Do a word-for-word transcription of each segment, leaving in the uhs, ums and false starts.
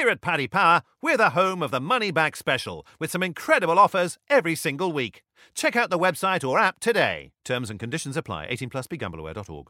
Here at Paddy Power, we're the home of the Money Back Special, with some incredible offers every single week. Check out the website or app today. Terms and conditions apply. eighteen plus, be gamble aware dot org.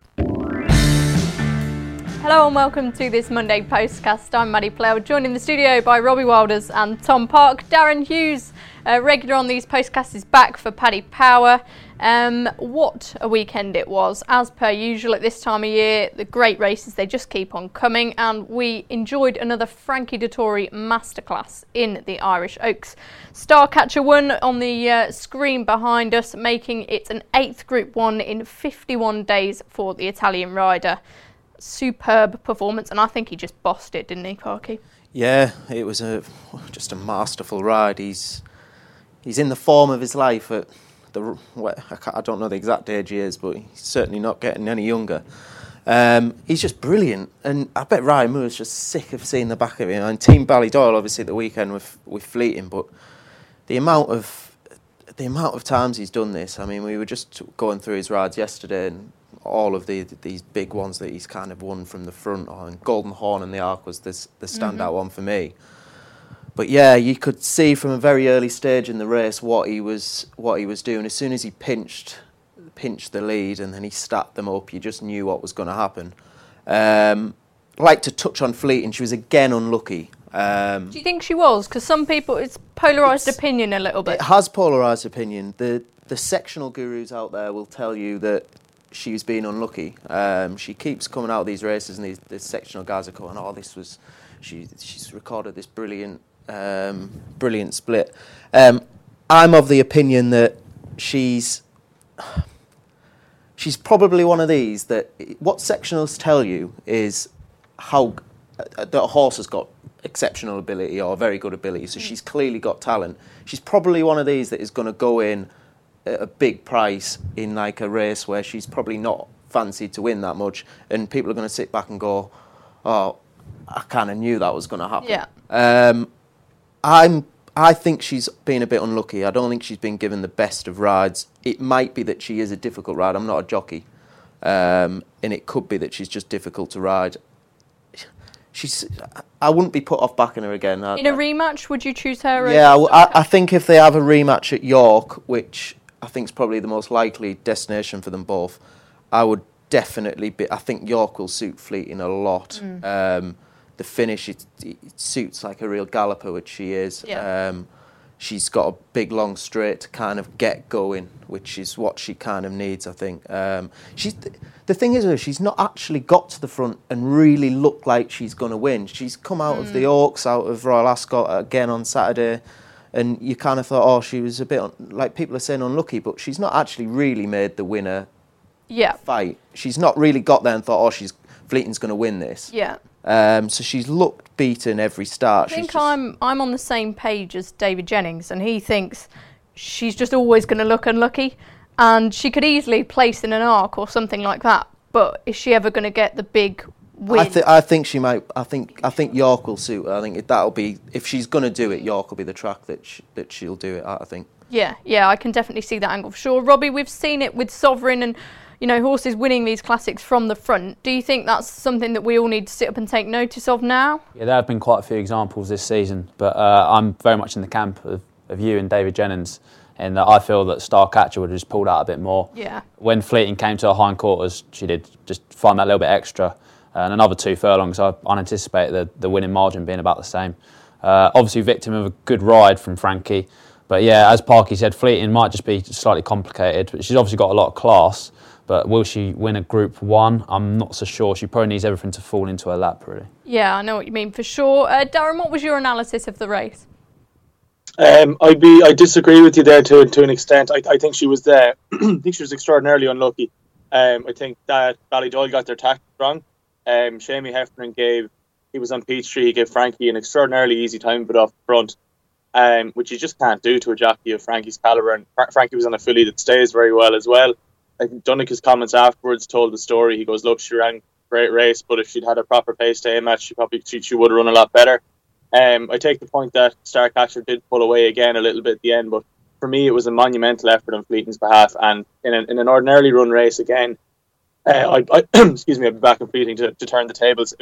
Hello and welcome to this Monday Postcast. I'm Maddie Plough, joined in the studio by Robbie Wilders and Tom Park. Darren Hughes, uh, regular on these podcasts, is back for Paddy Power. Um, what a weekend it was. As per usual at this time of year, the great races, they just keep on coming, and we enjoyed another Frankie Dettori masterclass in the Irish Oaks. Starcatcher won on the uh, screen behind us, making it an eighth Group one in fifty-one days for the Italian rider. Superb performance, and I think he just bossed it, didn't he, Parky? Yeah, it was a just a masterful ride. He's he's in the form of his life at the I don't know the exact age he is, but he's certainly not getting any younger. Um, he's just brilliant, and I bet Ryan Moore was just sick of seeing the back of him. And Team Ballydoyle, obviously, at the weekend with with Fleeting, but the amount of the amount of times he's done this. I mean, we were just going through his rides yesterday, and all of the these big ones that he's kind of won from the front. And Golden Horn and the Arc was this, the standout mm-hmm. one for me. But yeah, you could see from a very early stage in the race what he was what he was doing. As soon as he pinched pinched the lead and then he stacked them up, you just knew what was going to happen. Um, I'd like to touch on Fleeting. She was again unlucky. Um, Do you think she was? Because some people, it's polarised opinion a little bit. It has polarised opinion. The the sectional gurus out there will tell you that she's been unlucky. Um, she keeps coming out of these races, and these, these sectional guys are going, "Oh, this was she. She's recorded this brilliant, um, brilliant split." Um, I'm of the opinion that she's she's probably one of these that what sectionals tell you is how uh, that a horse has got exceptional ability or very good ability. So mm. she's clearly got talent. She's probably one of these that is going to go in a big price in like a race where she's probably not fancied to win that much, and people are going to sit back and go, "Oh, I kind of knew that was going to happen." Yeah. Um, I'm. I think she's been a bit unlucky. I don't think she's been given the best of rides. It might be that she is a difficult rider. I'm not a jockey, um, and it could be that she's just difficult to ride. She's. I wouldn't be put off backing her again. In a rematch, would you choose her? Yeah, I, I think if they have a rematch at York, which I think is probably the most likely destination for them both, I would definitely be. I think York will suit Fleeting a lot. Mm. Um, the finish, it, it suits like a real galloper, which she is. Yeah. Um, she's got a big long straight to kind of get going, which is what she kind of needs, I think. Um, she's the thing is, she's not actually got to the front and really looked like she's going to win. She's come out mm. of the Oaks, out of Royal Ascot again on Saturday. And you kind of thought, oh, she was a bit, like people are saying, unlucky, but she's not actually really made the winner yeah. fight. She's not really got there and thought, oh, she's Fleeting's going to win this. Yeah. Um, so she's looked beaten every start. I think she's just... I'm I'm on the same page as David Jennings, and he thinks she's just always going to look unlucky, and she could easily place in an Arc or something like that. But is she ever going to get the big win? I, th- I think she might. I think I think York will suit her. I think that'll be, if she's going to do it, York will be the track that she, that she'll do it at, I think. Yeah, yeah, I can definitely see that angle for sure. Robbie, we've seen it with Sovereign and, you know, horses winning these classics from the front. Do you think that's something that we all need to sit up and take notice of now? Yeah, there have been quite a few examples this season, but uh, I'm very much in the camp of, of you and David Jennings, and uh, I feel that Starcatcher would have just pulled out a bit more. Yeah. When Fleeting came to her hindquarters, she did just find that little bit extra. And another two furlongs, I unanticipate the, the winning margin being about the same. Uh, obviously, victim of a good ride from Frankie. But yeah, as Parky said, Fleeting might just be slightly complicated. But she's obviously got a lot of class. But will she win a Group one? I'm not so sure. She probably needs everything to fall into her lap, really. Yeah, I know what you mean, for sure. Uh, Darren, what was your analysis of the race? Um, I'd be, I disagree with you there to to an extent. I, I think she was there. I think she was extraordinarily unlucky. Um, I think that Ballydoyle got their tactics wrong. Um, Shamie Heffernan gave, he was on Peachtree, he gave Frankie an extraordinarily easy time but off front, um, which you just can't do to a jockey of Frankie's calibre. And Fra- Frankie was on a filly that stays very well as well. I think Dunica's comments afterwards told the story. He goes, look, she ran a great race, but if she'd had a proper pace to aim at, she probably she, she would have run a lot better. Um, I take the point that Starcatcher did pull away again a little bit at the end, but for me it was a monumental effort on Fleeting's behalf, and in, a, in an ordinarily run race again, uh, I, I excuse me, I'll be back in Fleeting to, to turn the tables. I mean,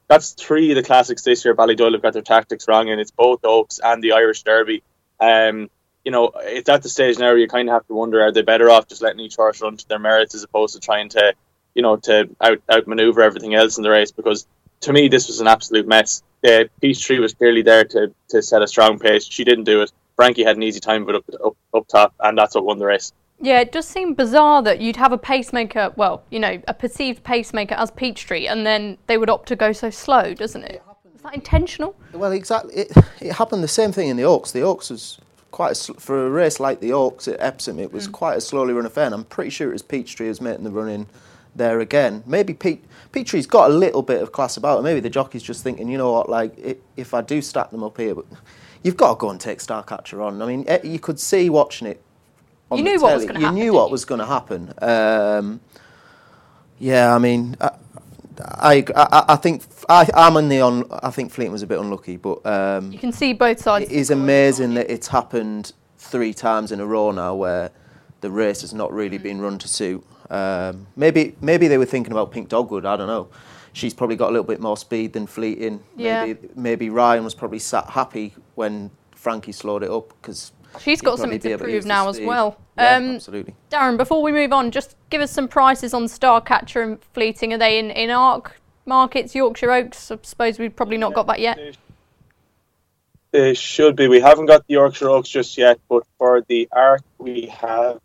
that's three of the classics this year. Ballydoyle have got their tactics wrong, and it's both Oaks and the Irish Derby. Um, you know, it's at the stage now where you kind of have to wonder, are they better off just letting each horse run to their merits as opposed to trying to, you know, to out outmaneuver everything else in the race? Because to me, this was an absolute mess. Uh, Peachtree was clearly there to to set a strong pace. She didn't do it. Frankie had an easy time of it up, up up top, and that's what won the race. Yeah, it does seem bizarre that you'd have a pacemaker, well, you know, a perceived pacemaker as Peachtree, and then they would opt to go so slow, doesn't it? Is that intentional? Well, exactly. It, it happened the same thing in the Oaks. The Oaks was quite, a sl- for a race like the Oaks at Epsom, it was mm. quite a slowly run affair, and I'm pretty sure it was Peachtree who was making the run in there again. Maybe Pete, Peachtree's got a little bit of class about it. Maybe the jockey's just thinking, you know what, like, it, if I do stack them up here, but you've got to go and take Starcatcher on. I mean, you could see watching it. You knew what was going to happen. You knew what was going to happen. Um, yeah, I mean, I, I, I, I think I, I'm in the on. I think Fleeting was a bit unlucky, but um, you can see both sides. It is amazing that it's happened three times in a row now, where the race has not really mm. been run to suit. Um, maybe, maybe they were thinking about Pink Dogwood. I don't know. She's probably got a little bit more speed than Fleeting. Yeah. Maybe, maybe Ryan was probably sat happy when Frankie slowed it up because. She's got something to prove now as well. Yeah, um, absolutely. Darren, before we move on, just give us some prices on Starcatcher and Fleeting. Are they in, in ARC markets, Yorkshire Oaks? I suppose we've probably not got that yet. They should be. We haven't got the Yorkshire Oaks just yet, but for the ARC we have...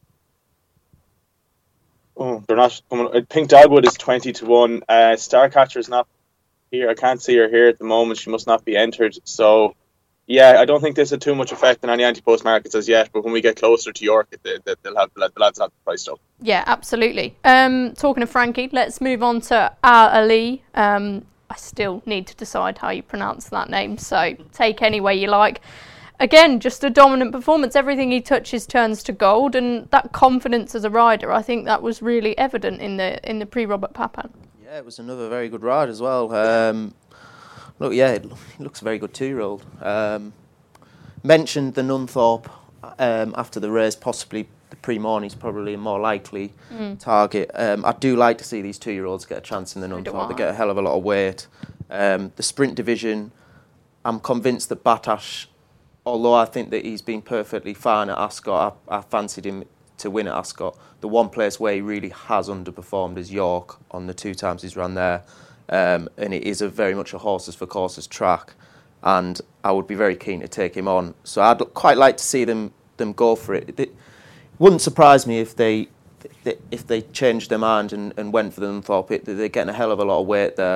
Oh, they're not coming. Pink Dogwood is twenty to one. Uh, Starcatcher is not here. I can't see her here at the moment. She must not be entered. So... Yeah, I don't think this had too much effect on any anti-post markets as yet, but when we get closer to York, they, they, they'll have, the lads have the price up. Yeah, absolutely. Um, talking of Frankie, let's move on to Al Ali. Um, I still need to decide how you pronounce that name, so take any way you like. Again, just a dominant performance. Everything he touches turns to gold, and that confidence as a rider, I think that was really evident in the in the pre-Robert Papin. Yeah, it was another very good ride as well. Um, Look, yeah, it looks a very good two-year-old. Um, mentioned the Nunthorpe um, after the race, possibly the Pre-Morn is probably a more likely mm. target. Um, I do like to see these two-year-olds get a chance in the Nunthorpe. They get a hell of a lot of weight. Um, the sprint division, I'm convinced that Batash, although I think that he's been perfectly fine at Ascot, I, I fancied him to win at Ascot. The one place where he really has underperformed is York on the two times he's run there. Um, and it is a very much a horses for courses track, and I would be very keen to take him on. So I'd quite like to see them them go for it. It wouldn't surprise me if they if they changed their mind and, and went for the Nunthorpe. They're getting a hell of a lot of weight there.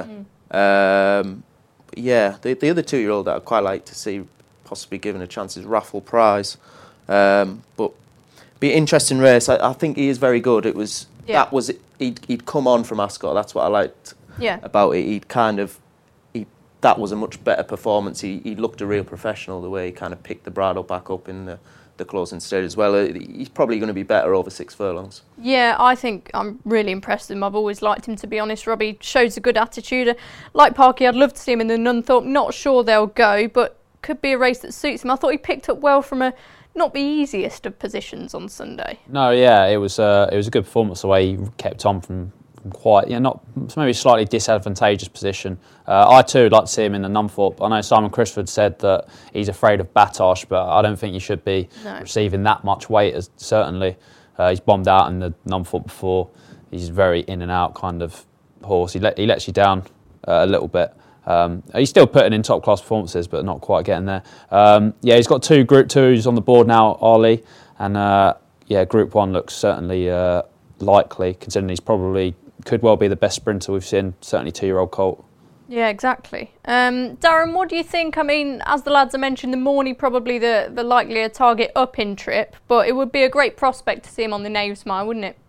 Mm. Um, yeah, the, the other two-year-old that I'd quite like to see possibly given a chance is Raffle Prize. Um, but be an interesting race. I, I think he is very good. It was yeah. that was he'd he'd come on from Ascot. That's what I liked. Yeah. About it, he'd kind of, he that was a much better performance. He he looked a real professional the way he kind of picked the bridle back up in the, the closing stage as well. He's probably going to be better over six furlongs. Yeah, I think I'm really impressed with him. I've always liked him, to be honest. Robbie shows a good attitude. Like Parky, I'd love to see him in the Nunthorpe. Not sure they'll go, but could be a race that suits him. I thought he picked up well from a not the easiest of positions on Sunday. No, yeah, it was uh, it was a good performance the way he kept on from. Quite, yeah, not maybe slightly disadvantageous position. Uh, I too would like to see him in the Nunthorpe. I know Simon Crisford said that he's afraid of Batash, but I don't think he should be no. receiving that much weight. As certainly, uh, he's bombed out in the Nunthorpe before. He's very in and out kind of horse. He let he lets you down uh, a little bit. Um, he's still putting in top class performances, but not quite getting there. Um, yeah, he's got two Group Twos on the board now, Ali, and uh, yeah, Group One looks certainly uh, likely, considering he's probably. Could well be the best sprinter we've seen, certainly two-year-old colt. Yeah, exactly. Um, Darren, what do you think? I mean, as the lads have mentioned, the Morney probably the, the likelier target up in trip, but it would be a great prospect to see him on the Knavesmire, wouldn't it?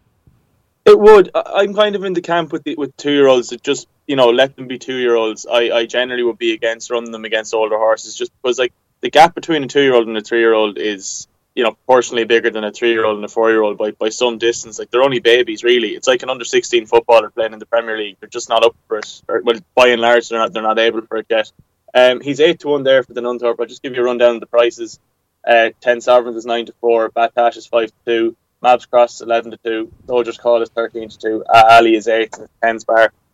It would. I'm kind of in the camp with the, with two-year-olds that just, you know, let them be two-year-olds. I, I generally would be against running them against older horses just because, like, the gap between a two-year-old and a three-year-old is... you know, proportionally bigger than a three-year-old and a four-year-old by, by some distance. Like, they're only babies, really. It's like an under sixteen footballer playing in the Premier League. They're just not up for it. Or, well, by and large, they're not they're not able for it yet. Um, he's eight to one there for the Nunthorpe. I'll just give you a rundown of the prices. Uh, Ten Sovereigns is nine to four. Batash is five to two. Mabs Cross is eleven to two. Soldier's Call is thirteen to two. Uh, Ali is eight. Tens Bar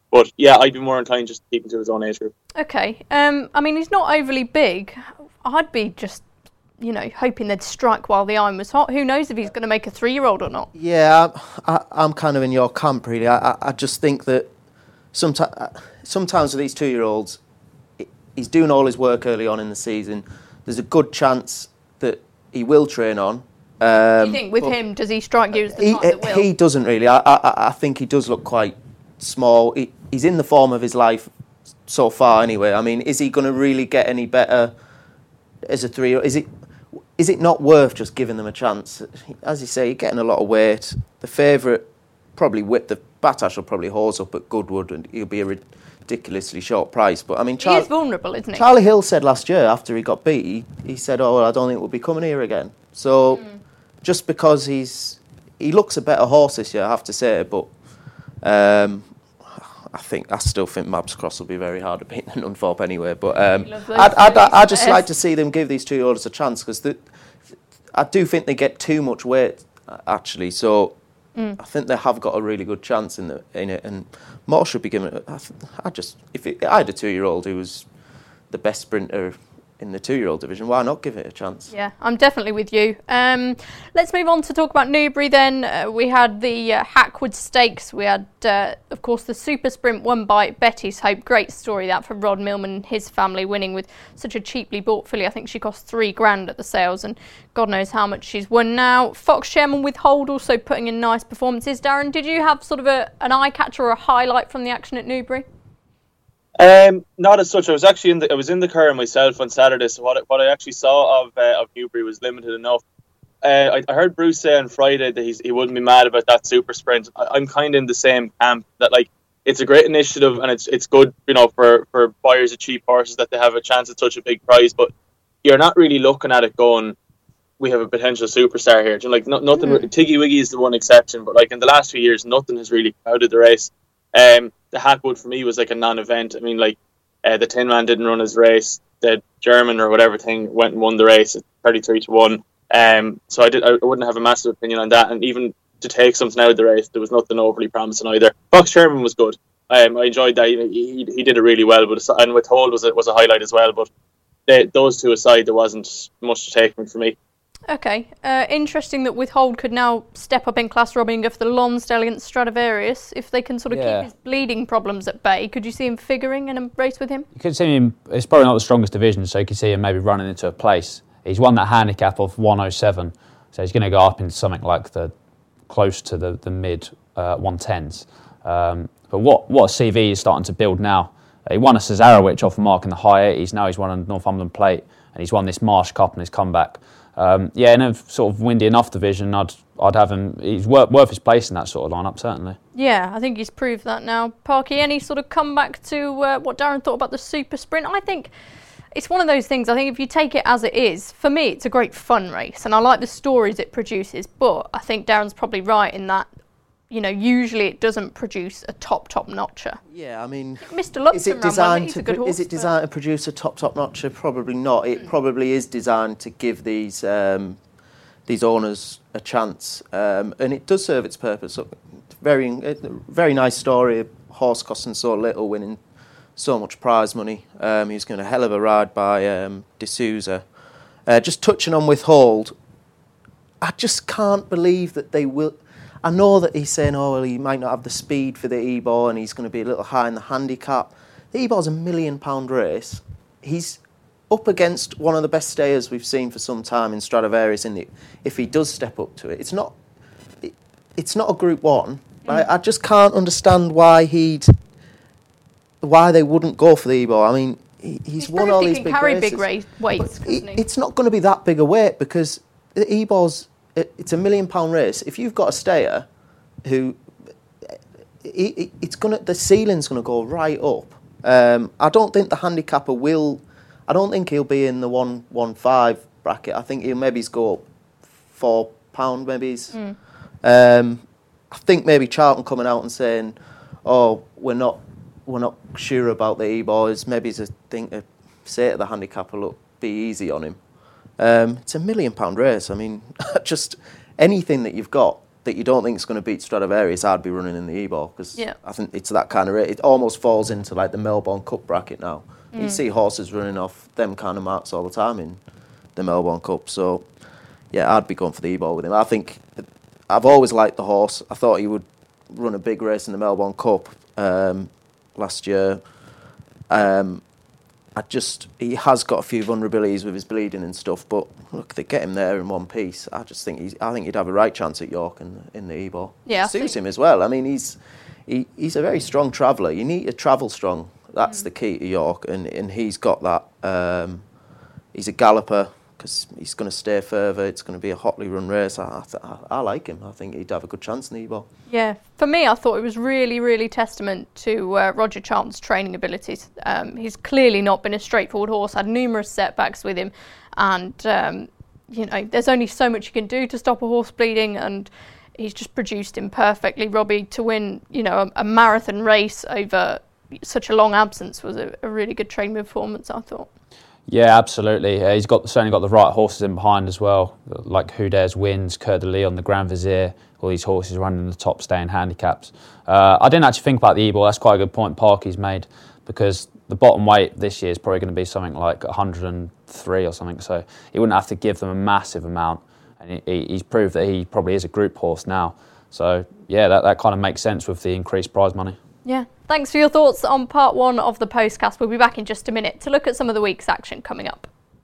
But yeah, I'd be more inclined just to keep him to his own age group. Okay. Um, I mean, he's not overly big. I'd be just, you know, hoping they'd strike while the iron was hot. Who knows if he's going to make a three-year-old or not? Yeah, I, I, I'm kind of in your camp, really. I, I, I just think that sometimes, sometimes with these two-year-olds, he's doing all his work early on in the season. There's a good chance that he will train on. Um, Do you think with him, does he strike you as the he, type that will? He doesn't really. I, I, I think he does look quite small. He, he's in the form of his life so far anyway. I mean, is he going to really get any better as a three? Is it is it not worth just giving them a chance? As you say, you're getting a lot of weight. The favourite probably whip the Batash will probably hose up at Goodwood, and he'll be a ridiculously short price. But I mean, Char- he is vulnerable, isn't he? Charlie Hill said last year after he got beat, he, he said, "Oh, well, I don't think we'll be coming here again." So mm. just because he's he looks a better horse this year, I have to say, but. Um, I think I still think Mabs Cross will be very hard to beat than Nunthorpe anyway. But um, I'd, I'd, I'd, I'd just like to see them give these two orders a chance, because I do think they get too much weight actually. So mm. I think they have got a really good chance in the in it, and more should be given. I, I just if it, I had a two-year-old who was the best sprinter in the two-year-old division, why not give it a chance? Yeah, I'm definitely with you. Um, let's move on to talk about Newbury then. Uh, we had the uh, Hackwood Stakes. We had, uh, of course, the Super Sprint won by Betty's Hope. Great story that for Rod Millman and his family, winning with such a cheaply bought filly. I think she cost three grand at the sales, and God knows how much she's won now. Fox Chairman with Hold also putting in nice performances. Darren, did you have sort of a, an eye-catcher or a highlight from the action at Newbury? Um, not as such. I was actually in the I was in the car myself on Saturday, so what I, what I actually saw of uh, of Newbury was limited enough. Uh, I, I heard Bruce say on Friday that he's, he wouldn't be mad about that super sprint. I, I'm kind of in the same camp that like it's a great initiative and it's it's good, you know, for, for buyers of cheap horses that they have a chance at such a big prize. But you're not really looking at it going, we have a potential superstar here. Like no, nothing. Mm. Tiggy Wiggy is the one exception, but like in the last few years, nothing has really crowded the race. Um, the Hackwood for me was like a non-event. I mean, like uh, the Tin Man didn't run his race. The German or whatever thing went and won the race at thirty-three to one. Um, so I did. I wouldn't have a massive opinion on that. And even to take something out of the race, there was nothing overly promising either. Fox Chairman was good. Um, I enjoyed that. He, he he did it really well. But and with Hold was it was a highlight as well. But they, those two aside, there wasn't much to take from for me. Okay, uh, interesting that Withhold could now step up in class, Robbie, and go for the Lonsdale against Stradivarius. If they can sort of yeah. keep his bleeding problems at bay, could you see him figuring in a race with him? You could see him, it's probably not the strongest division, so you could see him maybe running into a place. He's won that handicap of one oh seven, so he's going to go up into something like the close to the, the mid uh, one tens. Um, but what, what a C V he's starting to build now. He won a Cesarewitch off a mark in the high eighties, now he's won a Northumberland Plate, and he's won this Marsh Cup in his comeback. Um, yeah, in a sort of windy enough division, I'd I'd have him. He's worth, worth his place in that sort of lineup, certainly. Yeah, I think he's proved that now. Parky, any sort of comeback to uh, what Darren thought about the Super Sprint? I think it's one of those things. I think if you take it as it is, for me, it's a great fun race, and I like the stories it produces. But I think Darren's probably right in that. You know, usually it doesn't produce a top top notcher. Yeah, I mean, Mister Lupton is it designed to pro- horse, is it designed to produce a top top notcher? Probably not. It mm. probably is designed to give these um, these owners a chance, um, and it does serve its purpose. Very very nice story. A horse costing so little, winning so much prize money. Um, he was getting a hell of a ride by um, D'Souza. Uh, just touching on Withhold, I just can't believe that they will. I know that he's saying, oh, well, he might not have the speed for the Ebor and he's going to be a little high in the handicap. The Ebor's a million pound race. He's up against one of the best stayers we've seen for some time in Stradivarius. In the, if he does step up to it, it's not. It, it's not a Group One. Mm. I, I just can't understand why he'd. Why they wouldn't go for the Ebor. I mean, he, he's, he's won all these big carry races. big race weights. It, it's not going to be that big a weight because the Ebor's. It's a million pound race. If you've got a stayer who, it, it's gonna, the ceiling's gonna go right up. Um, I don't think the handicapper will. I don't think he'll be in the one one five bracket. I think he'll maybe go up four pound. Maybe. Mm. Um, I think maybe Charlton coming out and saying, "Oh, we're not, we're not sure about the E-boys." Maybe it's a thing to say to the handicapper, "Look, be easy on him." Um, it's a million pound race. I mean, just anything that you've got that you don't think is going to beat Stradivarius, I'd be running in the Ebor, because yeah. I think it's that kind of rate. It almost falls into like the Melbourne Cup bracket now. Mm. You see horses running off them kind of marks all the time in the Melbourne Cup. So, yeah, I'd be going for the Ebor with him. I think I've always liked the horse. I thought he would run a big race in the Melbourne Cup um, last year. Um, I just he has got a few vulnerabilities with his bleeding and stuff, but look, they get him there in one piece. I just think he's. I think he'd have a right chance at York in, in the Ebor. Yeah, it suits him as well. I mean, he's he, he's a very strong traveller. You need to travel strong. That's mm. the key to York, and and he's got that. Um, he's a galloper because he's going to stay further. It's going to be a hotly run race. I, I, I like him. I think he'd have a good chance in the Ebor. Yeah, for me, I thought it was really, really testament to uh, Roger Charlton's training abilities. Um, he's clearly not been a straightforward horse, had numerous setbacks with him, and, um, you know, there's only so much you can do to stop a horse bleeding, and he's just produced him perfectly. Robbie, to win, you know, a, a marathon race over such a long absence was a, a really good training performance, I thought. Yeah, absolutely. Uh, he's got certainly got the right horses in behind as well, like Who Dares Wins, Coeur de Lion, the Grand Vizier. All these horses running in the top staying handicaps. Uh, I didn't actually think about the Ebor. That's quite a good point Parky's made, because the bottom weight this year is probably going to be something like one hundred and three or something. So he wouldn't have to give them a massive amount, and he, he's proved that he probably is a group horse now. So yeah, that, that kind of makes sense with the increased prize money. Yeah, thanks for your thoughts on part one of the postcast. We'll be back in just a minute to look at some of the week's action coming up.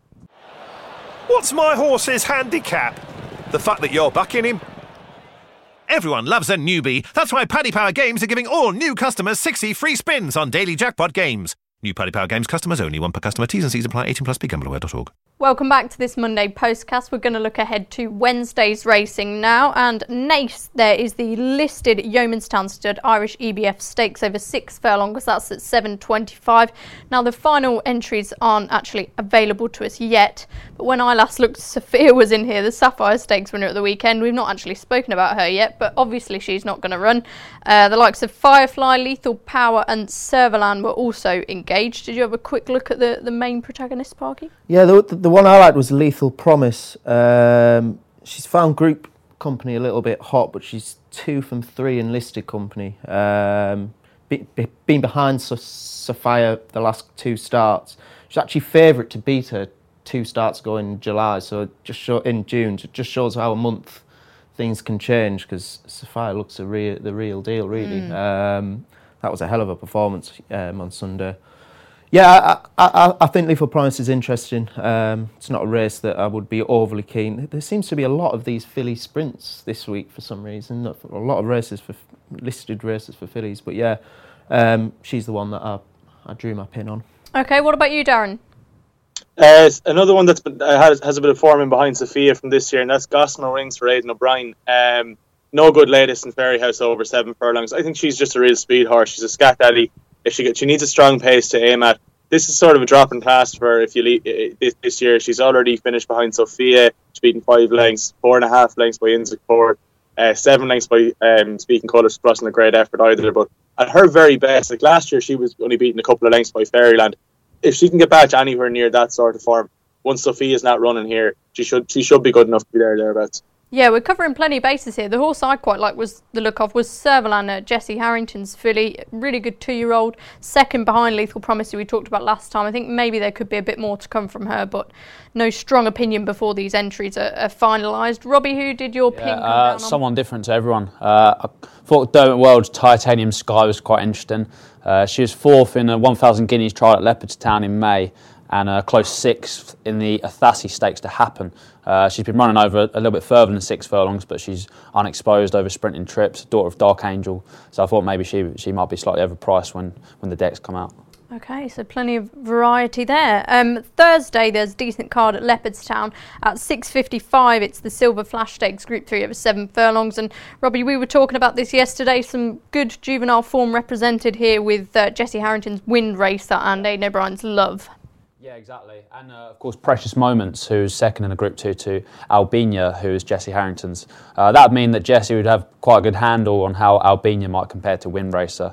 What's my horse's handicap? The fact that you're backing him? Everyone loves a newbie. That's why Paddy Power Games are giving all new customers sixty free spins on daily jackpot games. New Paddy Power Games customers only, one per customer. T's and C's apply. eighteen plus, be gamble aware dot org. Welcome back to this Monday postcast. We're going to look ahead to Wednesday's racing now, and Nace, there is the listed Yeomanstown Stud Irish E B F Stakes over six furlongs. That's at seven twenty-five. Now the final entries aren't actually available to us yet, but when I last looked, Sophia was in here, the Sapphire Stakes winner at the weekend. We've not actually spoken about her yet, but obviously she's not going to run. Uh, the likes of Firefly, Lethal Power and Servalan were also engaged. Did you have a quick look at the, the main protagonists, Parky? Yeah, the, the one I liked was Lethal Promise. Um, she's found group company a little bit hot, but she's two from three in listed company. Um, be, be, been behind so- Sophia the last two starts. She's actually favourite to beat her two starts ago in July, so it just show, in June. It just shows how a month things can change, because Sophia looks a real, the real deal, really. Mm. Um, that was a hell of a performance um, on Sunday. Yeah, I, I, I think Lethal Promise is interesting. Um, it's not a race that I would be overly keen. There seems to be a lot of these filly sprints this week for some reason. A lot of races for listed races for fillies, but yeah, um, she's the one that I, I drew my pin on. Okay, what about you, Darren? Uh, another one that's been, uh, has, has a bit of form in behind Sophia from this year, and that's Gossamer Rings for Aidan O'Brien. Um, no good latest in Fairyhouse over seven furlongs. I think she's just a real speed horse. She's a scat daddy. If she gets, she needs a strong pace to aim at. This is sort of a drop in class for her if you leave, uh, this, this year. She's already finished behind Sophia. She's beaten five lengths, four and a half lengths by Innsbruck Court, uh, seven lengths by um, Speaking Colours. Wasn't a great effort either, but at her very best, like last year, she was only beaten a couple of lengths by Fairyland. If she can get back anywhere near that sort of form, once Sophia's not running here, she should she should be good enough to be there thereabouts. Yeah, we're covering plenty of bases here. The horse I quite like was the look of was Servalan, uh, Jesse Harrington's filly. Really good two-year-old. Second behind Lethal Promise, who we talked about last time. I think maybe there could be a bit more to come from her, but no strong opinion before these entries are, are finalised. Robbie, who did your yeah, pin come uh, down on? Someone different to everyone. Uh, I thought Dermot World's Titanium Sky was quite interesting. Uh, she was fourth in a one thousand guineas trial at Leopardstown in May, and a close sixth in the Athasi Stakes to Happen. Uh, she's been running over a little bit further than six furlongs, but she's unexposed over sprinting trips, daughter of Dark Angel. So I thought maybe she she might be slightly overpriced when, when the decks come out. Okay, so plenty of variety there. Um, Thursday, there's a decent card at Leopardstown at six fifty-five. It's the Silver Flash Stakes Group three over seven furlongs. And Robbie, we were talking about this yesterday. Some good juvenile form represented here with uh, Jesse Harrington's Wind Racer and Aidan O'Brien's Love. Yeah, exactly. And, uh, of course, Precious Moments, who's second in the Group two to Albania, who's Jesse Harrington's. Uh, that would mean that Jesse would have quite a good handle on how Albania might compare to Wind Racer.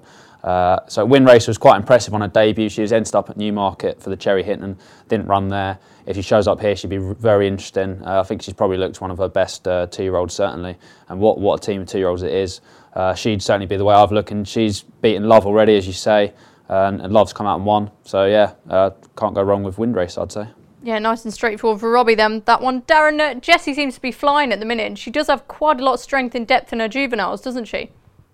Uh, so Win Race was quite impressive on her debut. She was ended up at Newmarket for the Cherry Hinton, didn't run there. If she shows up here, she'd be very interesting. Uh, I think she's probably looked one of her best uh, two-year-olds, certainly. And what, what a team of two-year-olds it is. Uh, she'd certainly be the way I've looked. And she's beaten Love already, as you say, uh, and, and Love's come out and won. So, yeah, uh, can't go wrong with Win Race, I'd say. Yeah, nice and straightforward for Robbie then. That one, Darren, uh, Jessie seems to be flying at the minute. And she does have quite a lot of strength and depth in her juveniles, doesn't she?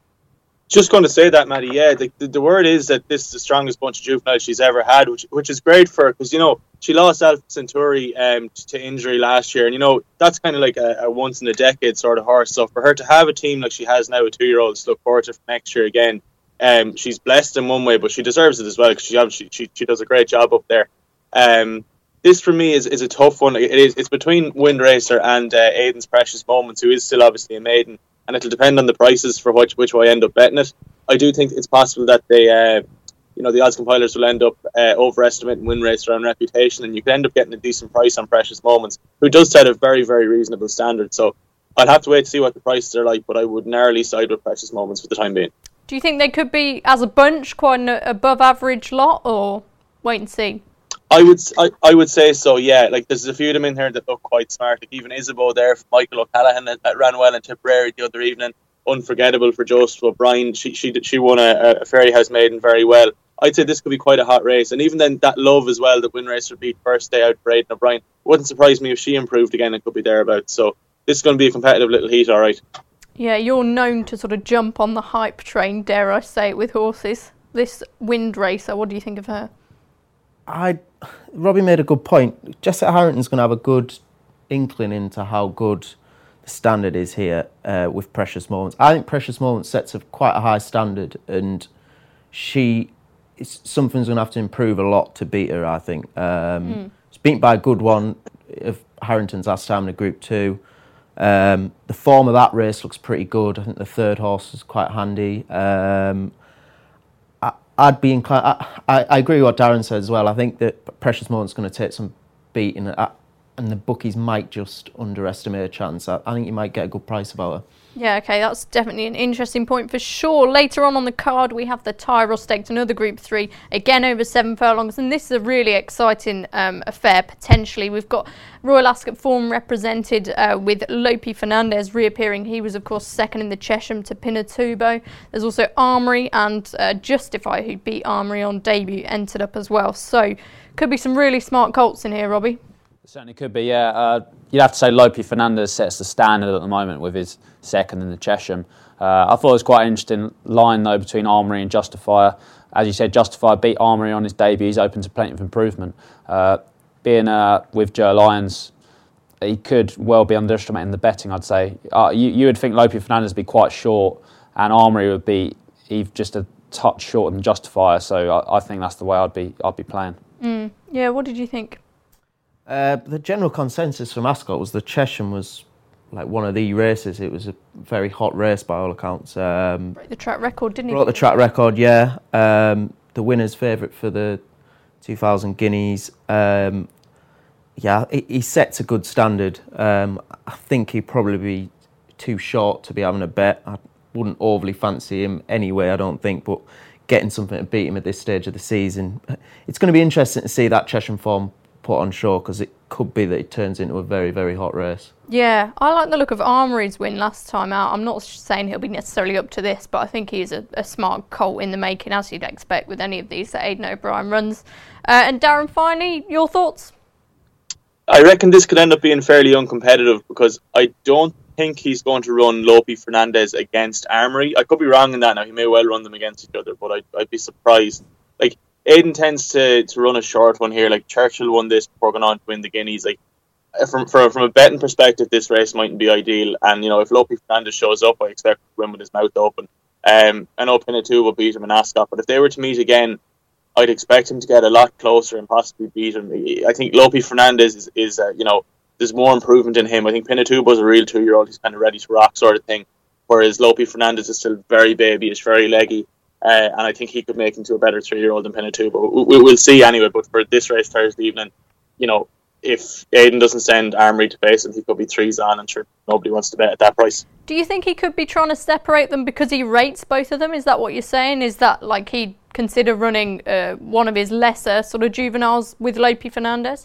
Just going to say that, Maddie. Yeah, the, the, the word is that this is the strongest bunch of juveniles she's ever had, which which is great for her because, you know, she lost Alpha Centauri um, to injury last year. And, you know, that's kind of like a, a once-in-a-decade sort of horse. So for her to have a team like she has now with two-year-olds to look forward to for next year again, um, she's blessed in one way, but she deserves it as well because she, she, she, she does a great job up there. Um, this, for me, is, is a tough one. It is, it's between Wind Racer and uh, Aiden's Precious Moments, who is still obviously a maiden. And it'll depend on the prices for which which way I end up betting it. I do think it's possible that they, uh, you know, the odds compilers will end up uh, overestimating Win Racer on reputation, and you can end up getting a decent price on Precious Moments, who does set a very, very reasonable standard. So I'll have to wait to see what the prices are like, but I would narrowly side with Precious Moments for the time being. Do you think they could be, as a bunch, quite an above average lot, or wait and see? I would I, I would say so, yeah. Like, there's a few of them in here that look quite smart. Like, even Isabeau there for Michael O'Callaghan that, that ran well in Tipperary the other evening. Unforgettable for Joseph O'Brien. She she she won a, a Fairy House Maiden very well. I'd say this could be quite a hot race. And even then, that Love as well, that Win Racer beat first day out for Aidan O'Brien. Wouldn't surprise me if she improved again. It could be thereabouts. So this is going to be a competitive little heat, all right. Yeah, you're known to sort of jump on the hype train, dare I say, with horses. This Wind Racer, what do you think of her? I, Robbie made a good point. Jessica Harrington's going to have a good inkling into how good the standard is here uh, with Precious Moments. I think Precious Moments sets a quite a high standard, and she it's, something's going to have to improve a lot to beat her, I think. Um, mm. She's beaten by a good one of Harrington's last time in a Group two. Um, the form of that race looks pretty good. I think the third horse is quite handy. Um, I'd be inclined. I, I, I agree with what Darren said as well. I think that Precious Moment's going to take some beating, and the bookies might just underestimate a chance. I, I think you might get a good price about her. Yeah, okay, that's definitely an interesting point for sure. Later on on the card, we have the Tyrrell Stakes, another Group three, again over seven furlongs, and this is a really exciting um, affair, potentially. We've got Royal Ascot form represented uh, with Lope Fernandez reappearing. He was, of course, second in the Chesham to Pinatubo. There's also Armory and uh, Justify, who beat Armory on debut, entered up as well. So, could be some really smart colts in here, Robbie. Certainly could be, yeah. Uh, you'd have to say Lope Fernandez sets the standard at the moment with his second in the Chesham. Uh, I thought it was quite an interesting line, though, between Armory and Justifier. As you said, Justifier beat Armory on his debut. He's open to plenty of improvement. Uh, being uh, with Joe Lyons, he could well be underestimating the betting, I'd say. Uh, you, you would think Lope Fernandez would be quite short, and Armory would be just a touch shorter than Justifier. So I, I think that's the way I'd be, I'd be playing. Mm. Yeah, what did you think? Uh, the general consensus from Ascot was the Chesham was like one of the races. It was a very hot race by all accounts. Um, broke the track record, didn't he? Broke the track record, yeah. Um, the winner's favourite for the two thousand guineas. Um, yeah, he, he sets a good standard. Um, I think he'd probably be too short to be having a bet. I wouldn't overly fancy him anyway, I don't think, but getting something to beat him at this stage of the season. It's going to be interesting to see that Chesham form put on show, because it could be that it turns into a very, very hot race. Yeah, I like the look of Armory's win last time out. I'm not saying he'll be necessarily up to this, but I think he's a, a smart colt in the making, as you'd expect with any of these that Aidan O'Brien runs. Uh, and Darren, finally, your thoughts? I reckon this could end up being fairly uncompetitive, because I don't think he's going to run Lope Fernandez against Armory. I could be wrong in that now. He may well run them against each other, but I'd, I'd be surprised. Like, Aidan tends to, to run a short one here. Like, Churchill won this before going on to win the Guineas. Like, from from from a betting perspective, this race mightn't be ideal. And, you know, if Lope Fernandez shows up, I expect him to win with his mouth open. Um, I know Pinatubo will beat him in Ascot, but if they were to meet again, I'd expect him to get a lot closer and possibly beat him. I think Lope Fernandez is, is uh, you know, there's more improvement in him. I think Pinatubo's a real two-year-old. He's kind of ready to rock sort of thing. Whereas Lope Fernandez is still very babyish, very leggy. Uh, and I think he could make into a better three-year-old than Pinatubo. We, we'll see anyway, but for this race Thursday evening, you know, if Aidan doesn't send Armory to face him, he could be threes on, and sure, nobody wants to bet at that price. Do you think he could be trying to separate them because he rates both of them? Is that what you're saying? Is that like he'd consider running uh, one of his lesser sort of juveniles with Lope Fernandez?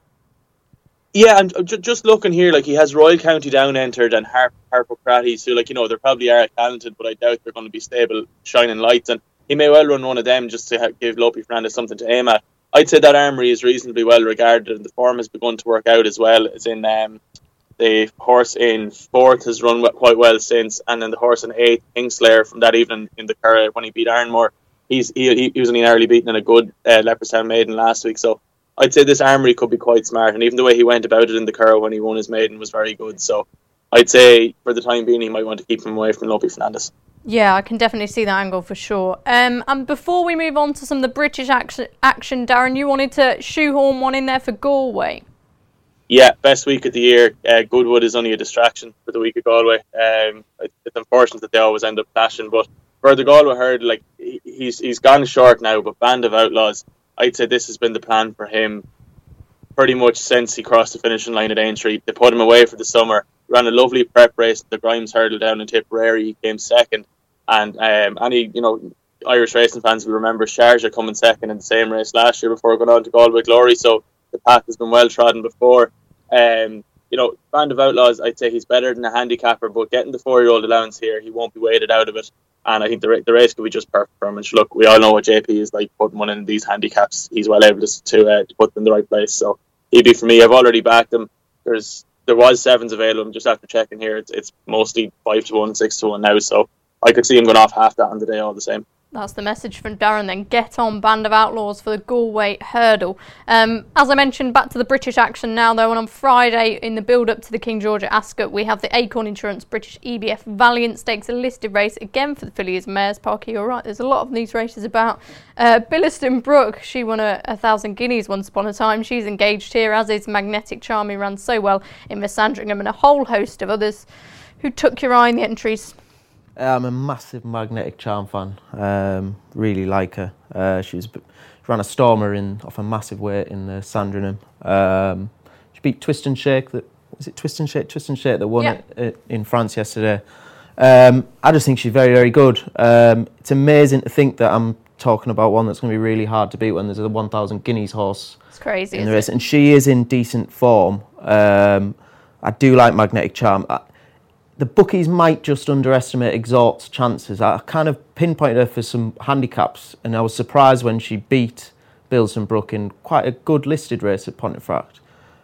Yeah, and just looking here, like he has Royal County Down entered and Harp, Harpocrates, who, like, you know, they probably are talented, but I doubt they're going to be stable, shining lights. And he may well run one of them just to have, give Lope Fernandez something to aim at. I'd say that Armory is reasonably well regarded, and the form has begun to work out as well. As in um, the horse in fourth has run quite well since, and then the horse in eighth, Kingslayer, from that evening in the Curragh when he beat Ironmore, he's he, he was only narrowly beaten in a good uh, Leopardstown maiden last week. So I'd say this Armory could be quite smart, and even the way he went about it in the Curragh when he won his maiden was very good. So I'd say for the time being, he might want to keep him away from Lope Fernandez. Yeah, I can definitely see that angle for sure. Um, and before we move on to some of the British action, action, Darren, you wanted to shoehorn one in there for Galway. Yeah, best week of the year. Uh, Goodwood is only a distraction for the week of Galway. Um, it's unfortunate that they always end up clashing, but for the Galway herd, like he's he's gone short now. But Band of Outlaws, I'd say this has been the plan for him pretty much since he crossed the finishing line at Aintree. They put him away for the summer. Ran a lovely prep race, the Grimes hurdle down in Tipperary. He came second, and um, any you know Irish racing fans will remember Sharjah coming second in the same race last year before going on to Galway Glory. So the path has been well trodden before. Um, you know, Band of Outlaws, I'd say he's better than a handicapper, but getting the four-year-old allowance here, he won't be weighted out of it. And I think the the race could be just perfect for him. And look, we all know what J P is like putting one in these handicaps. He's well able to to, uh, to put them in the right place. So he'd be for me. I've already backed him. There's There was sevens available. Just after checking here, it's it's mostly five to one, six to one now. So I could see him going off half that on the day all the same. That's the message from Darren then. Get on Band of Outlaws for the Galway hurdle. Um, as I mentioned, back to the British action now though, and on Friday in the build-up to the King George at Ascot, we have the Acorn Insurance British E B F Valiant Stakes, a listed race again for the fillies mares. Parky, you're right, there's a lot of these races about. Uh, Billiston Brook, she won a, a thousand guineas once upon a time. She's engaged here, as is Magnetic Charm, who ran so well in the Sandringham, and a whole host of others. Who took your eye in the entries? I'm a massive Magnetic Charm fan. Um, really like her. Uh, she was she ran a stormer in off a massive weight in the Sandringham. Um, she beat Twist and Shake. That was it. Twist and Shake. Twist and Shake that won yeah. it, it in France yesterday. Um, I just think she's very very good. Um, it's amazing to think that I'm talking about one that's going to be really hard to beat when there's a one thousand guineas horse. It's crazy. In the race, and she is in decent form. Um, I do like Magnetic Charm. I, The bookies might just underestimate Exhort's chances. I kind of pinpointed her for some handicaps, and I was surprised when she beat Billiston Brook in quite a good listed race at Pontefract.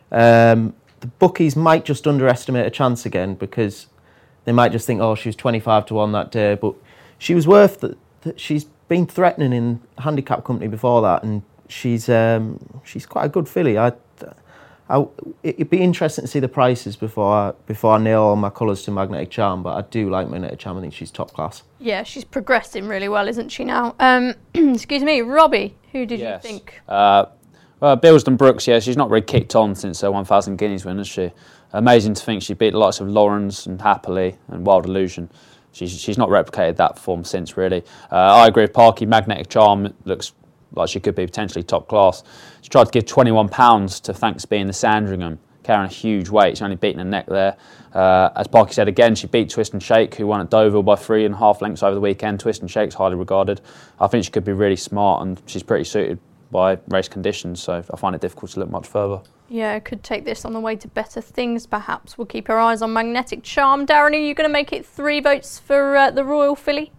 Um, the bookies might just underestimate a chance again because they might just think, oh, she was twenty-five to one that day, but she was worth that. She's been threatening in handicap company before that, and she's um, she's quite a good filly. I. I, it'd be interesting to see the prices before I, before I nail all my colours to Magnetic Charm, but I do like Magnetic Charm. I think she's top class. Yeah, she's progressing really well, isn't she now? Um, excuse me, Robbie, who did yes. you think? Uh, well, Billiston Brooks, yeah, she's not really kicked on since her one thousand guineas win, has she? Amazing to think she beat the likes of Lawrence and Happily and Wild Illusion. She's she's not replicated that form since, really. Uh, I agree with Parky. Magnetic Charm looks like she could be potentially top class. She tried to give twenty-one pounds to Thanks Being the Sandringham, carrying a huge weight. She's only beaten a neck there. Uh, as Parky said again, she beat Twist and Shake, who won at Deauville by three and a half lengths over the weekend. Twist and Shake's highly regarded. I think she could be really smart, and she's pretty suited by race conditions, so I find it difficult to look much further. Yeah, could take this on the way to better things, perhaps. We'll keep our eyes on Magnetic Charm. Darren, are you going to make it three votes for uh, the Royal Filly?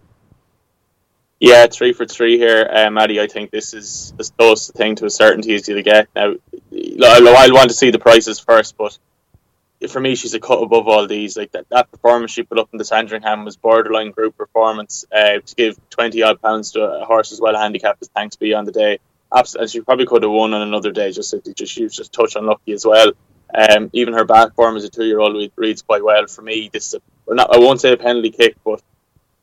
Yeah, three for three here, uh, Maddie. I think this is as close a thing to a certainty as you'll get. Now, I'll want to see the prices first, but for me, she's a cut above all these. Like that, that performance she put up in the Sandringham was borderline group performance. Uh, to give twenty odd pounds to a horse as well handicapped as Thanks Be on the day, and she probably could have won on another day. Just, just she was just touch unlucky as well. Um, even her back form as a two-year-old reads quite well. For me, this is a, not, I won't say a penalty kick, but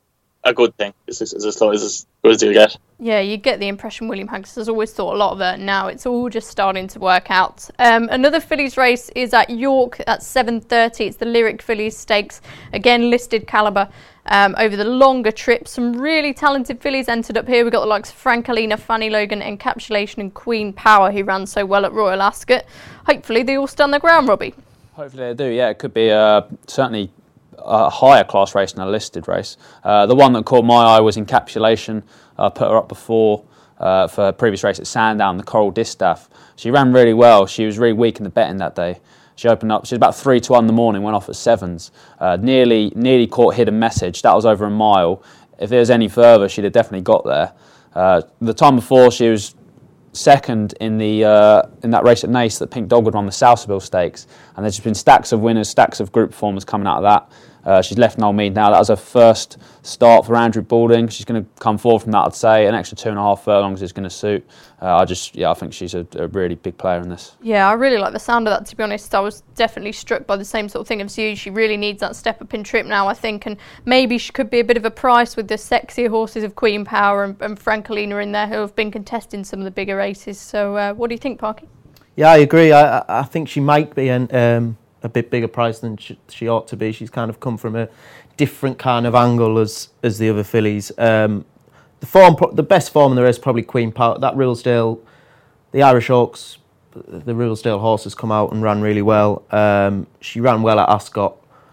a good thing. It's, it's, it's as slow as as good as you'll get. Yeah, you get the impression William Haggas has always thought a lot of it. Now it's all just starting to work out. Um, another fillies race is at York at seven thirty. It's the Lyric Fillies Stakes. Again, listed calibre um, over the longer trip. Some really talented fillies entered up here. We've got the likes of Frankalina, Fanny Logan, Encapsulation and Queen Power, who ran so well at Royal Ascot. Hopefully they all stand their ground, Robbie. Hopefully they do, yeah. It could be uh, certainly a higher class race than a listed race. Uh, the one that caught my eye was Encapsulation. I put her up before uh, for her previous race at Sandown, the Coral Distaff. She ran really well. She was really weak in the betting that day. She opened up, she was about three to one in the morning, went off at sevens. Uh, nearly nearly caught Hidden Message. That was over a mile. If it was any further, she'd have definitely got there. Uh, the time before, she was second in the uh, in that race at Naas that Pink Dog would run, the Salsaville Stakes, and there's just been stacks of winners, stacks of group performers coming out of that. Uh, she's left Noel Mead now. That was her first start for Andrew Balding. She's going to come forward from that, I'd say. An extra two and a half furlongs is going to suit. Uh, I just, yeah, I think she's a, a really big player in this. Yeah, I really like the sound of that, to be honest. I was definitely struck by the same sort of thing as you. She really needs that step up in trip now, I think, and maybe she could be a bit of a price with the sexier horses of Queen Power and, and Frankalina in there, who have been contesting some of the bigger races. So uh, what do you think, Parky? Yeah, I agree. I, I think she might be an, um, a bit bigger price than she, she ought to be. She's kind of come from a different kind of angle as as the other fillies. Um, the form, the best form in the race, probably Queen Power. That Riddlesdale, the Irish Oaks, the Riddlesdale horses come out and ran really well. Um, she ran well at Ascot.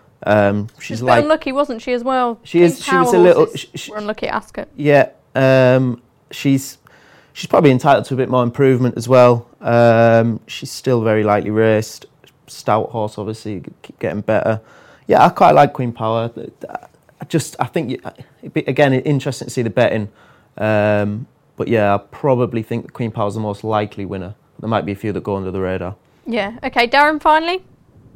Um, she's She's like, a bit unlucky, wasn't she, as well? She Queen is. She Power was a little. horses She, she, were unlucky at Ascot. Yeah, um, she's she's probably entitled to a bit more improvement as well. Um, she's still very lightly raced. Stout horse, obviously, keep getting better. Yeah, I quite like Queen Power. I just, I think, again, interesting to see the betting. Um, but yeah, I probably think Queen Power's the most likely winner. There might be a few that go under the radar. Yeah. Okay, Darren, finally?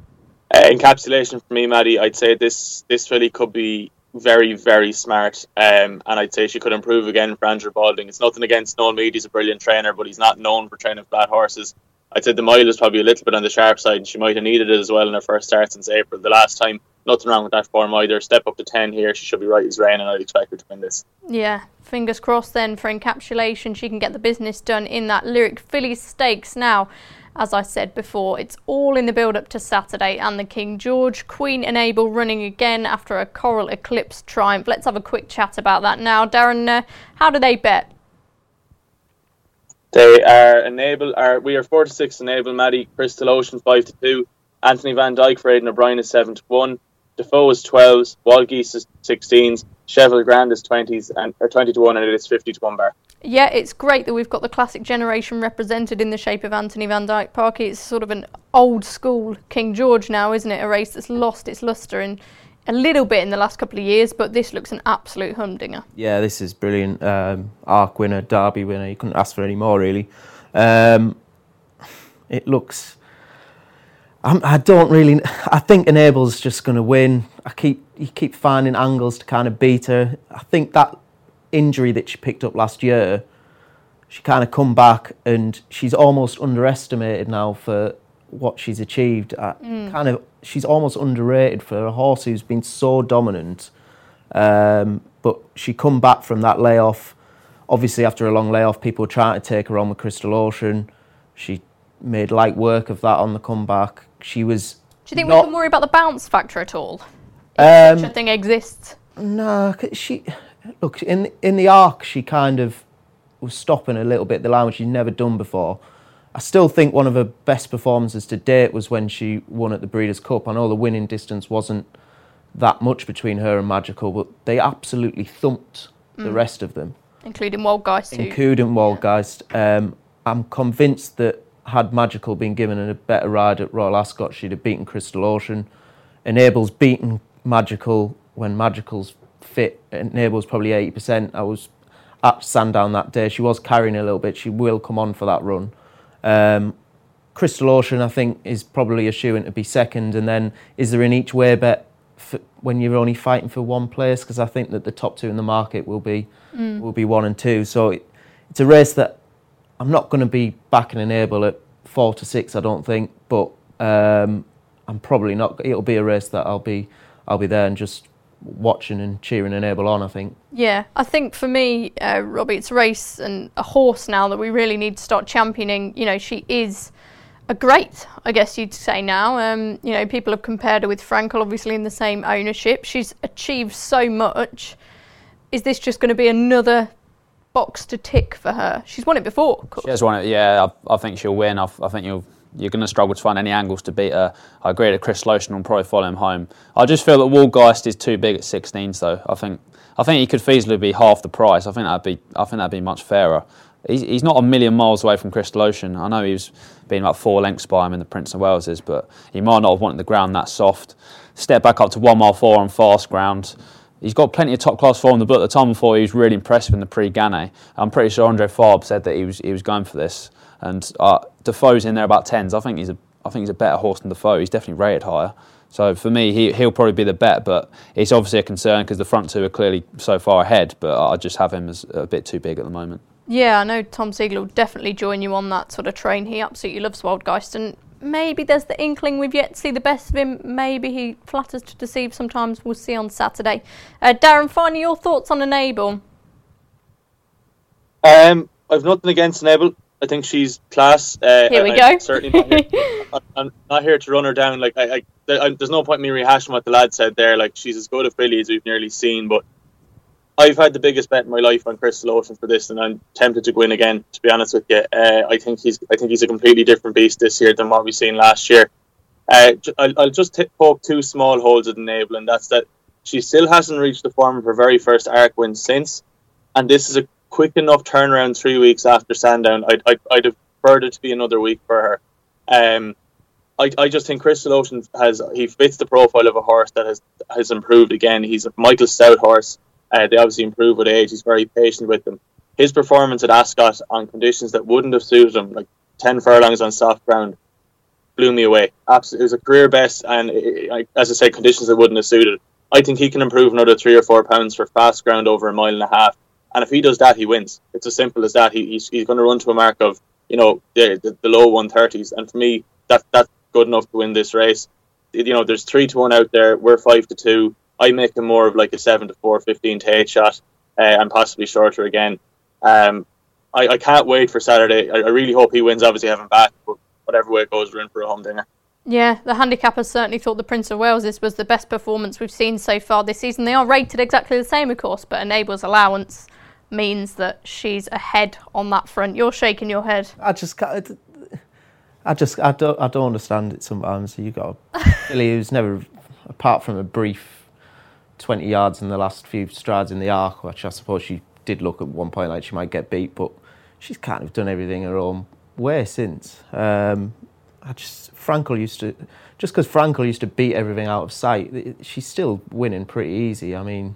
Uh, encapsulation for me, Maddie, I'd say this this filly could be very, very smart. Um, and I'd say she could improve again for Andrew Balding. It's nothing against Noel Mead, he's a brilliant trainer, but he's not known for training flat horses. I'd say the mile is probably a little bit on the sharp side, and she might have needed it as well in her first start since April. The last time, nothing wrong with that form either. Step up to ten here, she should be right as rain, and I'd expect her to win this. Yeah, fingers crossed then for Encapsulation. She can get the business done in that Lyric Fillies Stakes. Now, as I said before, it's all in the build-up to Saturday and the King George. Queen Enable running again after a Coral Eclipse triumph. Let's have a quick chat about that now. Darren, uh, how do they bet? They are Enable. Are we are four to six Enable, Maddie. Crystal Ocean five to two. Anthony Van Dyke for Aidan O'Brien is seven to one. Defoe is twelves. Walgeese is sixteens. Cheval Grand is twenties and or twenty to one, and it is fifty to one bar. Yeah, it's great that we've got the classic generation represented in the shape of Anthony Van Dyke. Parky, it's sort of an old school King George now, isn't it? A race that's lost its lustre in a little bit in the last couple of years, but this looks an absolute humdinger. Yeah, this is brilliant. Um, Arc winner, Derby winner. You couldn't ask for any more, really. Um, it looks. I'm, I don't really. I think Enable's just going to win. I keep you keep finding angles to kind of beat her. I think that injury that she picked up last year, she kind of come back and she's almost underestimated now for what she's achieved. I mm. Kind of, she's almost underrated for a horse who's been so dominant. Um, but she come back from that layoff. Obviously, after a long layoff, people were trying to take her on with Crystal Ocean. She made light work of that on the comeback. She was. Do you think not, we can worry about the bounce factor at all? If um, such a thing exists? No, she. Look, in in the Arc, she kind of was stopping a little bit the line, which she'd never done before. I still think one of her best performances to date was when she won at the Breeders' Cup. I know the winning distance wasn't that much between her and Magical, but they absolutely thumped mm. the rest of them. Including Waldgeist too. Including Waldgeist. Yeah. Um, I'm convinced that had Magical been given a better ride at Royal Ascot, she'd have beaten Crystal Ocean. Enable's beaten Magical when Magical's fit. Enable's probably eighty percent. I was at Sandown that day. She was carrying a little bit. She will come on for that run. Um, Crystal Ocean, I think, is probably a shoo-in to be second. And then, is there an each way bet for when you're only fighting for one place? Because I think that the top two in the market will be mm. will be one and two. So it, it's a race that I'm not going to be backing Enable at four to six. I don't think, but um, I'm probably not. It'll be a race that I'll be I'll be there and just watching and cheering Enable on, I think. Yeah, I think for me, uh, Robbie, it's a race and a horse now that we really need to start championing. You know, she is a great, I guess you'd say now. Um, you know, people have compared her with Frankel, obviously in the same ownership. She's achieved so much. Is this just going to be another box to tick for her? She's won it before, of course. She has won it, yeah. I, I think she'll win. I, I think you'll... You're going to struggle to find any angles to beat her. I agree that Chris Lotion will probably follow him home. I just feel that Woolgeist is too big at sixteens, though. I think I think he could feasibly be half the price. I think that'd be I think that'd be much fairer. He's, he's not a million miles away from Chris Lotion. I know he was being about four lengths by him in the Prince of Waleses, but he might not have wanted the ground that soft. Step back up to one mile four on fast ground. He's got plenty of top class form. The book at the time before he was really impressive in the Prix-Gannet. I'm pretty sure Andre Farb said that he was he was going for this. And uh, Defoe's in there about tens. I think he's a I think he's a better horse than Defoe. He's definitely rated higher. So for me, he he'll probably be the bet. But it's obviously a concern because the front two are clearly so far ahead. But I just have him as a bit too big at the moment. Yeah, I know Tom Siegel will definitely join you on that sort of train. He absolutely loves Woolgeist, and maybe there's the inkling we've yet to see the best of him. Maybe he flatters to deceive sometimes. We'll see on Saturday. Uh, Darren, finally, your thoughts on Enable? Um, I've nothing against Enable. I think she's class. Uh, here we I, go. Certainly not here, I'm not here to run her down. Like I, I, I, there's no point in me rehashing what the lad said there. Like she's as good a filly as we've nearly seen. But I've had the biggest bet in my life on Crystal Ocean for this, and I'm tempted to go in again. To be honest with you, uh, I think he's, I think he's a completely different beast this year than what we've seen last year. Uh, I'll, I'll just t- poke two small holes at Enable, and that's that she still hasn't reached the form of her very first Arc win since, and this is a quick enough turnaround three weeks after Sandown. I'd, I'd, I'd have preferred it to be another week for her. Um, I, I just think Crystal Ocean has, he fits the profile of a horse that has, has improved again. He's a Michael Stout horse. Uh, they obviously improve with age. He's very patient with them. His performance at Ascot on conditions that wouldn't have suited him, like ten furlongs on soft ground, blew me away. Absolutely, it was a career best, and it, it, as I say, conditions that wouldn't have suited. I think he can improve another three or four pounds for fast ground over a mile and a half. And if he does that, he wins. It's as simple as that. He, he's, he's going to run to a mark of, you know, the, the, the low one thirties. And for me, that that's good enough to win this race. You know, there's three to one out there. We're five to two. I make him more of like a seven to four, fifteen to eight shot, uh, and possibly shorter again. Um, I, I can't wait for Saturday. I, I really hope he wins. Obviously, have him back, but whatever way it goes, we're in for a home dinger. Yeah, the handicappers certainly thought the Prince of Wales this was the best performance we've seen so far this season. They are rated exactly the same, of course, but Enable's allowance means that she's ahead on that front. You're shaking your head. I just can't, I just I don't I don't understand it sometimes. You got a filly who's never, apart from a brief twenty yards in the last few strides in the Arc, which I suppose she did look at one point like she might get beat, but she's kind of done everything her own way since. Um, I just Frankel used to just because Frankel used to beat everything out of sight. She's still winning pretty easy. I mean,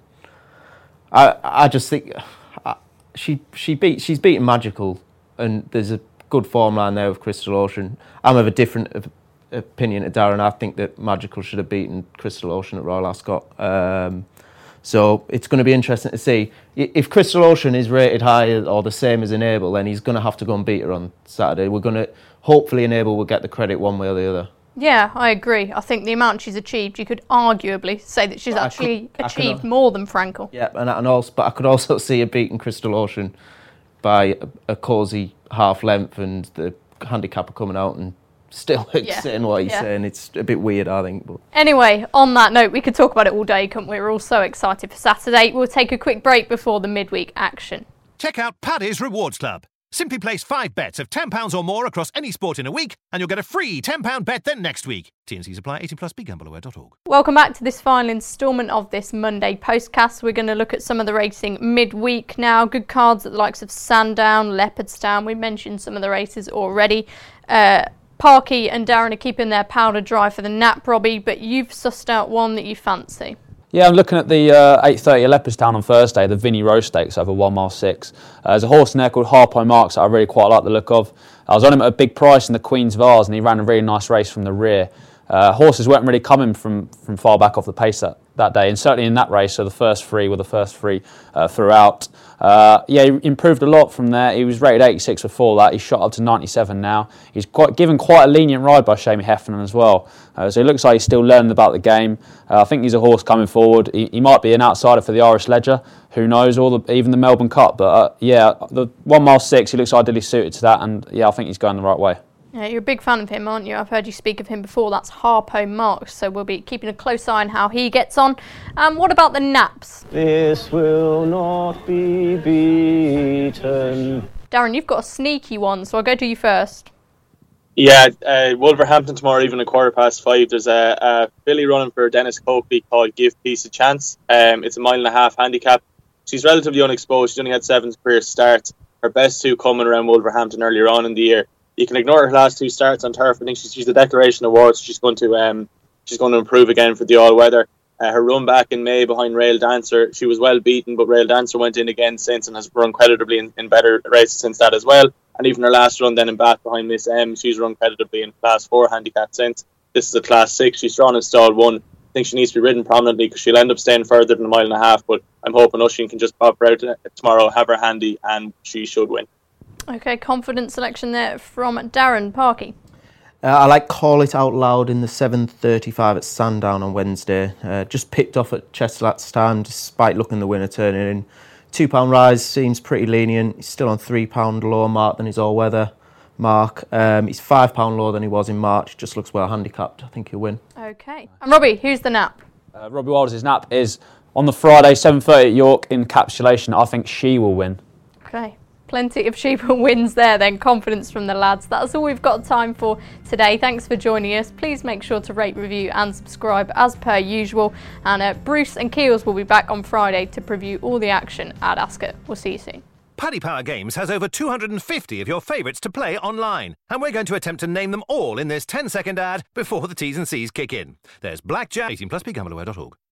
I I just think. She she beat she's beaten Magical, and there's a good form line there with Crystal Ocean. I'm of a different op- opinion to Darren. I think that Magical should have beaten Crystal Ocean at Royal Ascot. Um, so it's going to be interesting to see if Crystal Ocean is rated higher or the same as Enable. Then he's going to have to go and beat her on Saturday. We're going to hopefully Enable will get the credit one way or the other. Yeah, I agree. I think the amount she's achieved, you could arguably say that she's But I actually could- I achieved could- more than Frankel. Yeah, and and also, but I could also see her beating Crystal Ocean by a, a cosy half length, and the handicapper coming out and still Yeah, saying what he's yeah. saying. It's a bit weird, I think. But Anyway, on that note, we could talk about it all day, couldn't we? We're all so excited for Saturday. We'll take a quick break before the midweek action. Check out Paddy's Rewards Club. Simply place five bets of ten pounds or more across any sport in a week, and you'll get a free ten pounds bet then next week. T and Cs apply. eighteen plus. Be gamble aware dot org. Welcome back to this final instalment of this Monday postcast. We're going to look at some of the racing midweek now. Good cards at the likes of Sandown, Leopardstown. We mentioned some of the races already. Uh, Parky and Darren are keeping their powder dry for the Nap, Robbie, but you've sussed out one that you fancy. Yeah, I'm looking at the uh, eight thirty at Leopardstown on Thursday, the Vinnie Rose Stakes over one mile six. Uh, there's a horse in there called Harpo Marks that I really quite like the look of. I was on him at a big price in the Queen's Vase, and he ran a really nice race from the rear. Uh, horses weren't really coming from, from far back off the pace at, that day, and certainly in that race. So the first three were the first three uh, throughout. Uh, yeah, he improved a lot from there. He was rated eighty-six before that. He's shot up to ninety-seven now. He's quite given quite a lenient ride by Shamie Heffernan as well. Uh, so it looks like he's still learning about the game. Uh, I think he's a horse coming forward. He, he might be an outsider for the Irish Ledger. Who knows? Or the, even the Melbourne Cup. But uh, yeah, the one mile six, he looks ideally suited to that. And yeah, I think he's going the right way. Yeah, you're a big fan of him, aren't you? I've heard you speak of him before. That's Harpo Marx, so we'll be keeping a close eye on how he gets on. Um, what about the naps? This will not be beaten. Darren, you've got a sneaky one, so I'll go to you first. Yeah, uh, Wolverhampton tomorrow, even a quarter past five. There's a, a filly running for Dennis Coakley called Give Peace a Chance. Um, it's a mile and a half handicap. She's relatively unexposed. She's only had seven career starts. Her best two coming around Wolverhampton earlier on in the year. You can ignore her last two starts on turf. I think she's, she's a Declaration Award, so she's going to um, she's going to improve again for the all-weather. Uh, her run back in May behind Rail Dancer, she was well beaten, but Rail Dancer went in again since and has run creditably in, in better races since that as well. And even her last run then in Bath behind Miss M, she's run creditably in Class four handicap since. This is a Class six. She's drawn in stall one. I think she needs to be ridden prominently because she'll end up staying further than a mile and a half, but I'm hoping Oisin can just pop her out tomorrow, have her handy, and she should win. Okay, confident selection there from Darren. Parky. Uh, I like Call It Out Loud in the seven thirty-five at Sandown on Wednesday. Uh, just picked off at Chester last time, despite looking the winner turning in. Two pound rise seems pretty lenient. He's still on three pound lower mark than his all-weather mark. Um, he's five pound lower than he was in March. Just looks well handicapped. I think he'll win. Okay. And Robbie, who's the nap? Uh, Robbie Wilder's nap is on the Friday, seven thirty at York, encapsulation. I think she will win. Okay. Plenty of Sheba wins there then, confidence from the lads. That's all we've got time for today. Thanks for joining us. Please make sure to rate, review and subscribe as per usual. And uh, Bruce and Keels will be back on Friday to preview all the action at Ascot. We'll see you soon. Paddy Power Games has over two hundred fifty of your favourites to play online, and we're going to attempt to name them all in this ten second ad before the T's and C's kick in. There's Blackjack, eighteen plus, be gamble aware dot org.